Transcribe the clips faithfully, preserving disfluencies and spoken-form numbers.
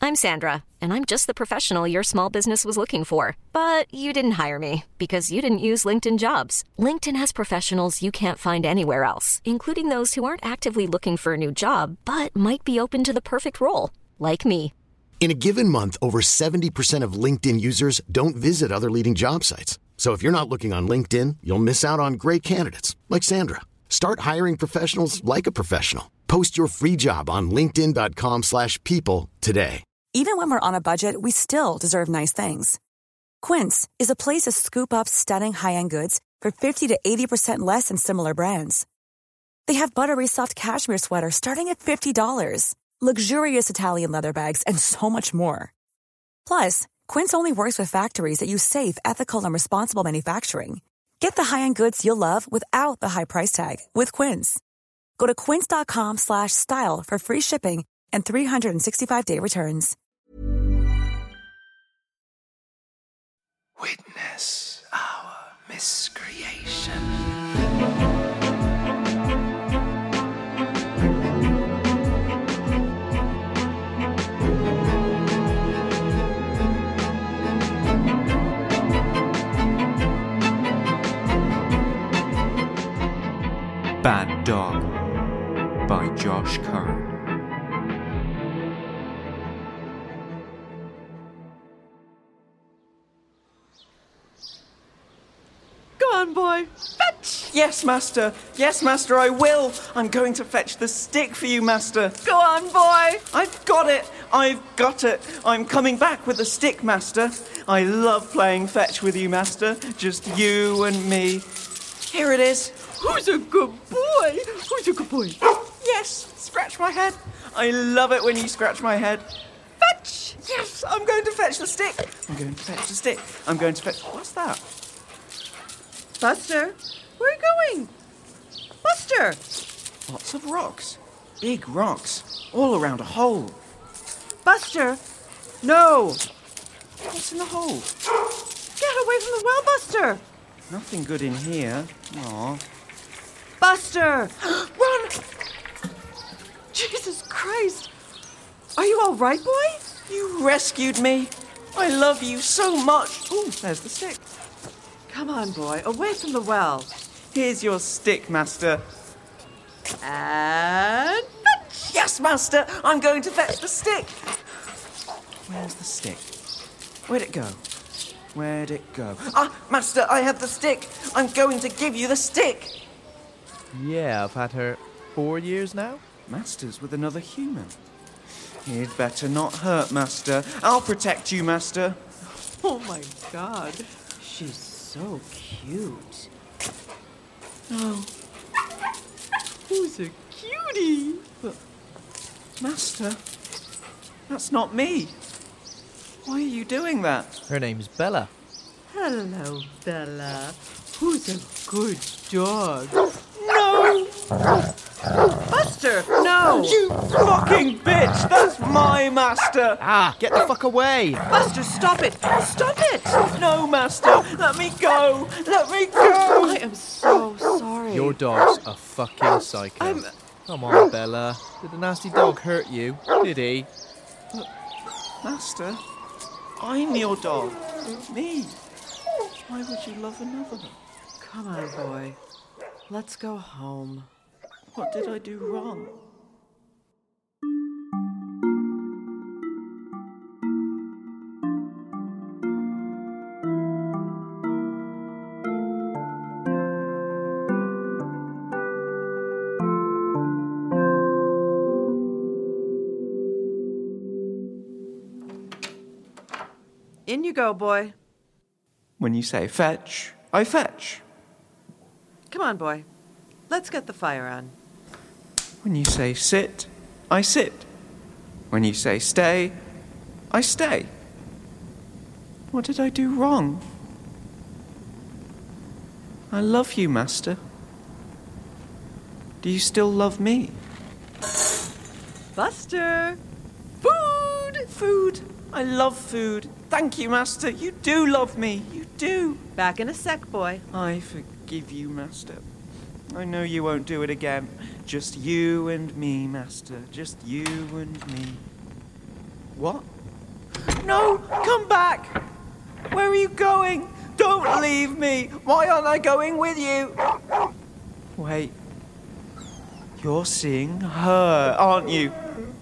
I'm Sandra, and I'm just the professional your small business was looking for. But you didn't hire me because you didn't use LinkedIn Jobs. LinkedIn has professionals you can't find anywhere else, including those who aren't actively looking for a new job, but might be open to the perfect role, like me. In a given month, over seventy percent of LinkedIn users don't visit other leading job sites. So if you're not looking on LinkedIn, you'll miss out on great candidates like Sandra. Start hiring professionals like a professional. Post your free job on linkedin.com slash people today. Even when we're on a budget, we still deserve nice things. Quince is a place to scoop up stunning high-end goods for fifty to eighty percent less than similar brands. They have buttery soft cashmere sweaters starting at fifty dollars, luxurious Italian leather bags, and so much more. Plus, Quince only works with factories that use safe, ethical, and responsible manufacturing. Get the high-end goods you'll love without the high price tag with Quince. Go to quince.com slash style for free shipping and three sixty-five day returns. Witness our miscreation. Bad Dog by Josh Curran. Go on, boy. Fetch! Yes, master. Yes, master, I will. I'm going to fetch the stick for you, master. Go on, boy. I've got it. I've got it. I'm coming back with the stick, master. I love playing fetch with you, master. Just you and me. Here it is. Who's a good boy? Who's a good boy? Yes, scratch my head. I love it when you scratch my head. Fetch! Yes, I'm going to fetch the stick. I'm going to fetch the stick. I'm going to fetch... What's that? Buster, where are you going? Buster! Lots of rocks. Big rocks. All around a hole. Buster! No! What's in the hole? Get away from the well, Buster! Nothing good in here. Aw. Buster! Run! Jesus Christ! Are you all right, boy? You rescued me. I love you so much. Ooh, there's the stick. Come on, boy, away from the well. Here's your stick, master. And fetch! Yes, master, I'm going to fetch the stick. Where's the stick? Where'd it go? Where'd it go? Ah, master, I have the stick. I'm going to give you the stick. Yeah, I've had her four years now. Master's with another human. You'd better not hurt, master. I'll protect you, master. Oh, my God. She's so cute. Oh. Who's a cutie? But, master, that's not me. Why are you doing that? Her name's Bella. Hello, Bella. Who's a good dog? No! Buster, no! You fucking bitch! That's my master! Ah, get the fuck away! Buster, stop it! Stop it! No, master! Let me go! Let me go! I am so sorry. Your dog's a fucking psycho. I'm... Come on, Bella. Did the nasty dog hurt you? Did he? But, master, I'm your dog. Me. Why would you love another? Come on, boy. Let's go home. What did I do wrong? In you go, boy. When you say fetch, I fetch. Come on, boy. Let's get the fire on. When you say sit, I sit. When you say stay, I stay. What did I do wrong? I love you, master. Do you still love me? Buster! Food! Food! I love food. Thank you, master. You do love me. You do. Back in a sec, boy. I forgive you, master. I know you won't do it again. Just you and me, master. Just you and me. What? No! Come back! Where are you going? Don't leave me! Why aren't I going with you? Wait. You're seeing her, aren't you?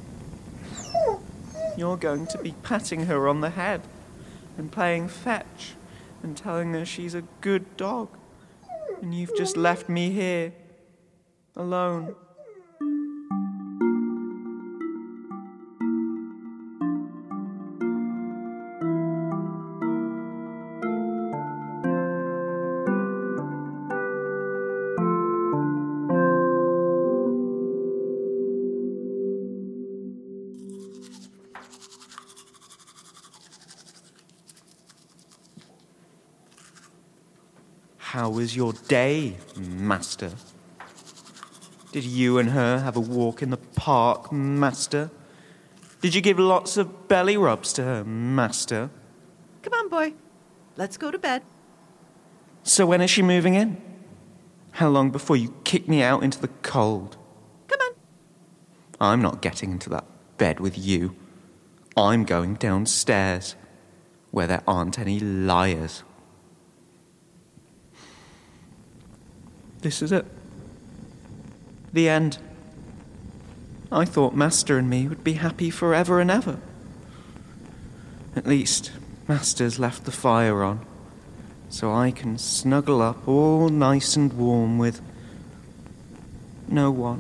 You're going to be patting her on the head and playing fetch and telling her she's a good dog. And you've just left me here, alone. How was your day, Master? Did you and her have a walk in the park, Master? Did you give lots of belly rubs to her, Master? Come on, boy. Let's go to bed. So when is she moving in? How long before you kick me out into the cold? Come on. I'm not getting into that bed with you. I'm going downstairs, where there aren't any liars. This is it. The end. I thought Master and me would be happy forever and ever. At least, Master's left the fire on, so I can snuggle up all nice and warm with no one.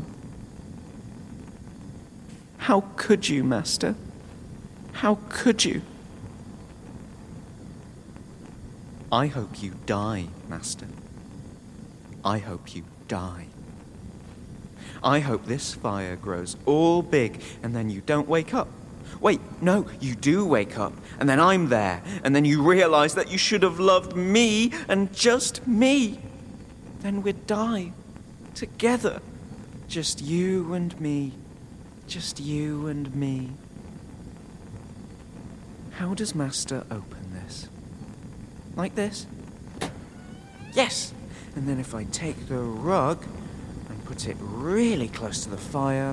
How could you, Master? How could you? I hope you die, Master. I hope you die. I hope this fire grows all big and then you don't wake up. Wait, no, you do wake up and then I'm there and then you realize that you should have loved me and just me. Then we'd die together. Just you and me. Just you and me. How does Master open this? Like this? Yes! And then if I take the rug and put it really close to the fire...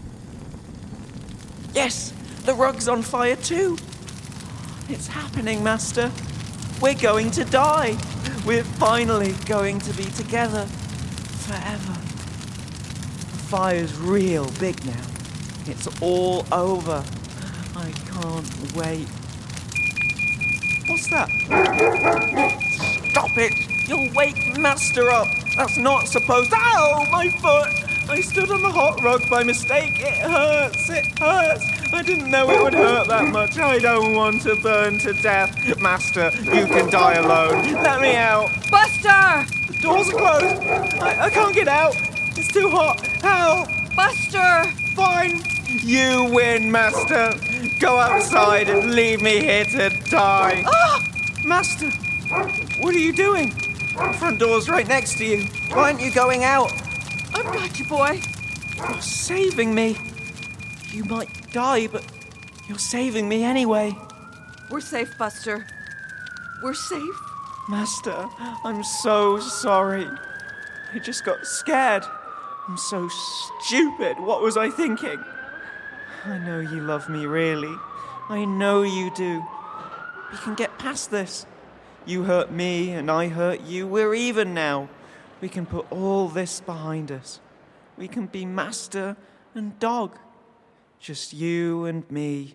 Yes! The rug's on fire too! It's happening, Master. We're going to die. We're finally going to be together forever. The fire's real big now. It's all over. I can't wait. What's that? Stop it! You'll wake Master up! That's not supposed... Ow! My foot! I stood on the hot rug by mistake. It hurts! It hurts! I didn't know it would hurt that much. I don't want to burn to death. Master, you can die alone. Let me out. Buster! The doors are closed. I, I can't get out. It's too hot. Help! Buster! Fine. You win, Master. Go outside and leave me here to die. Ah! Master, what are you doing? The front door's right next to you. Why aren't you going out? I've got you, boy. You're saving me. You might die, but you're saving me anyway. We're safe, Buster. We're safe. Master, I'm so sorry. I just got scared. I'm so stupid. What was I thinking? I know you love me, really. I know you do. We can get past this. You hurt me and I hurt you. We're even now. We can put all this behind us. We can be master and dog. Just you and me.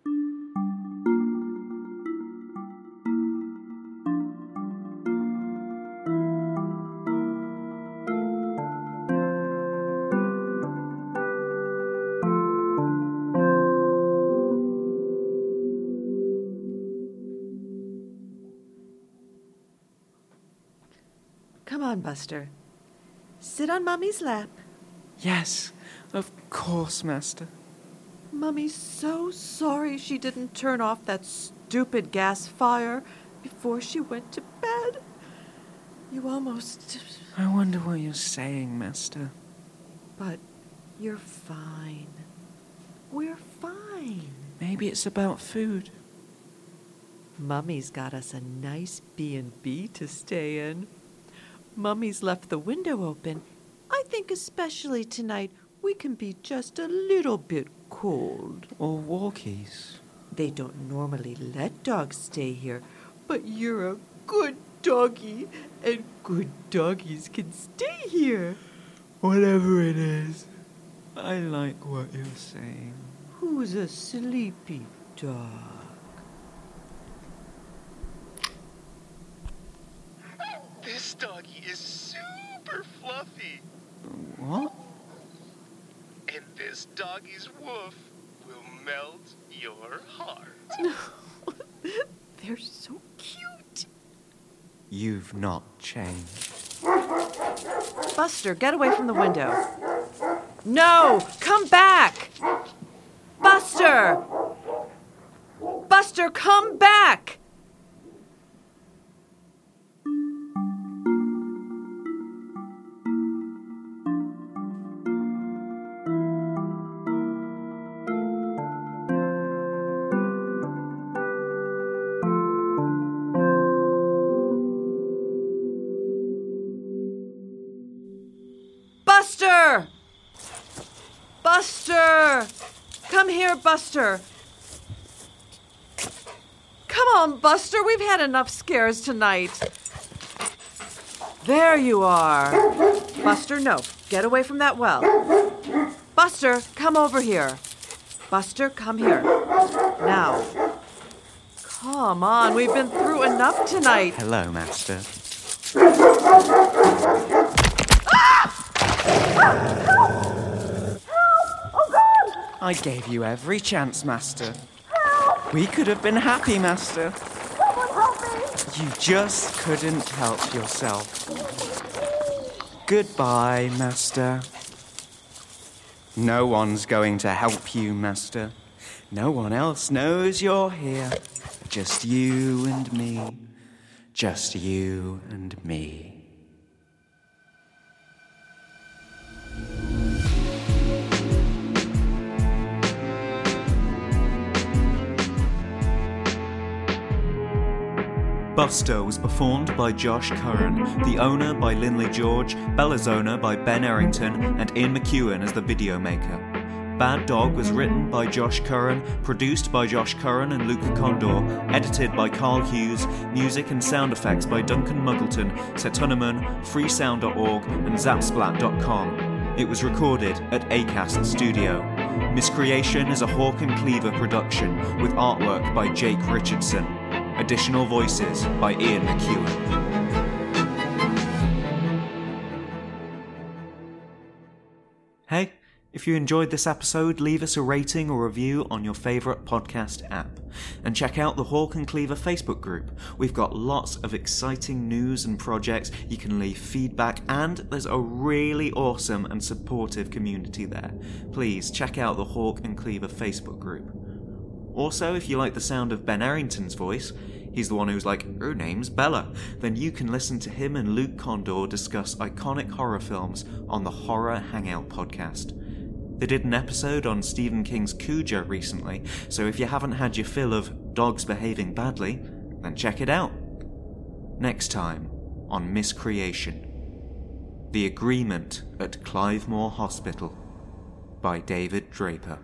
Come on, Buster. Sit on Mummy's lap. Yes, of course, Master. Mummy's so sorry she didn't turn off that stupid gas fire before she went to bed. You almost... I wonder what you're saying, Master. But you're fine. We're fine. Maybe it's about food. Mummy's got us a nice B and B to stay in. Mummy's left the window open. I think especially tonight we can be just a little bit cold. Or walkies. They don't normally let dogs stay here, but you're a good doggy, and good doggies can stay here. Whatever it is, I like what you're saying. Who's a sleepy dog? This doggy is super fluffy. What? And this doggy's woof will melt your heart. They're so cute. You've not changed. Buster, get away from the window. No! Come back! Buster! Buster, come back! Buster! Buster! Come here, Buster. Come on, Buster. We've had enough scares tonight. There you are. Buster, no. Get away from that well. Buster, come over here. Buster, come here. Now. Come on. We've been through enough tonight. Hello, Master. I gave you every chance, Master. Help! We could have been happy, Master. Someone help me! You just couldn't help yourself. Goodbye, Master. No one's going to help you, Master. No one else knows you're here. Just you and me. Just you and me. Buster was performed by Josh Curran, The Owner by Lindley George, Bella's Owner by Ben Errington, and Ian McEwen as the video maker. Bad Dog was written by Josh Curran, produced by Josh Curran and Luke Condor, edited by Carl Hughes, music and sound effects by Duncan Muggleton, Setunaman, freesound dot org, and zapsplat dot com. It was recorded at Acast Studio. Miscreation is a Hawk and Cleaver production, with artwork by Jake Richardson. Additional voices by Ian McEwen. Hey, if you enjoyed this episode, leave us a rating or review on your favourite podcast app. And check out the Hawk and Cleaver Facebook group. We've got lots of exciting news and projects. You can leave feedback, and there's a really awesome and supportive community there. Please check out the Hawk and Cleaver Facebook group. Also, if you like the sound of Ben Errington's voice, he's the one who's like, her name's Bella, then you can listen to him and Luke Condor discuss iconic horror films on the Horror Hangout podcast. They did an episode on Stephen King's Cujo recently, so if you haven't had your fill of dogs behaving badly, then check it out. Next time on Miscreation, The Agreement at Clivemore Hospital by David Draper.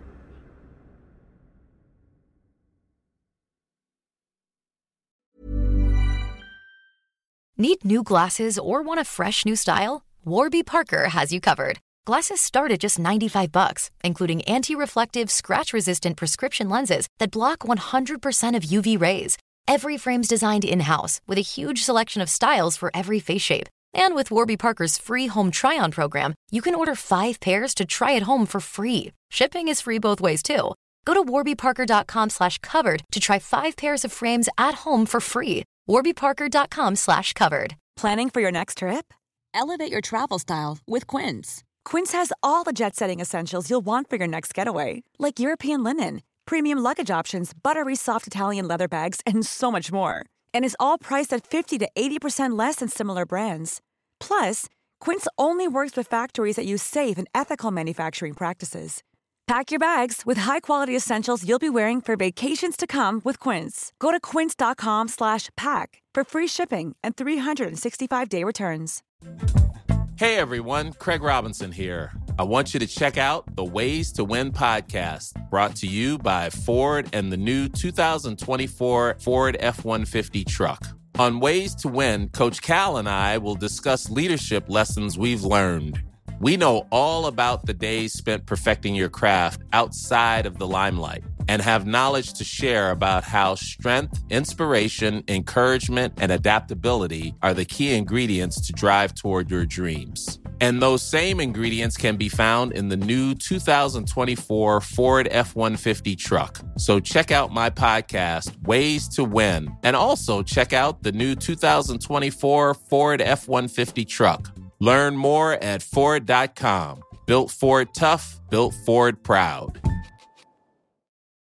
Need new glasses or want a fresh new style? Warby Parker has you covered. Glasses start at just ninety-five bucks, including anti-reflective, scratch-resistant prescription lenses that block one hundred percent of U V rays. Every frame's designed in-house with a huge selection of styles for every face shape. And with Warby Parker's free home try-on program, you can order five pairs to try at home for free. Shipping is free both ways, too. Go to warbyparker.com slash covered to try five pairs of frames at home for free. warbyparker.com slash covered. Planning for your next trip? Elevate your travel style with Quince. Quince has all the jet-setting essentials you'll want for your next getaway, like European linen, premium luggage options, buttery soft Italian leather bags, and so much more. And is all priced at fifty to eighty percent less than similar brands. Plus, Quince only works with factories that use safe and ethical manufacturing practices. Pack your bags with high-quality essentials you'll be wearing for vacations to come with Quince. Go to quince.com slash pack for free shipping and three sixty-five day returns. Hey everyone, Craig Robinson here. I want you to check out the Ways to Win podcast, brought to you by Ford and the new two thousand twenty-four Ford F one fifty truck. On Ways to Win, Coach Cal and I will discuss leadership lessons we've learned. We know all about the days spent perfecting your craft outside of the limelight and have knowledge to share about how strength, inspiration, encouragement, and adaptability are the key ingredients to drive toward your dreams. And those same ingredients can be found in the new two thousand twenty-four Ford F one fifty truck. So check out my podcast, Ways to Win, and also check out the new two thousand twenty-four Ford F one fifty truck. Learn more at Ford dot com. Built Ford tough, built Ford proud.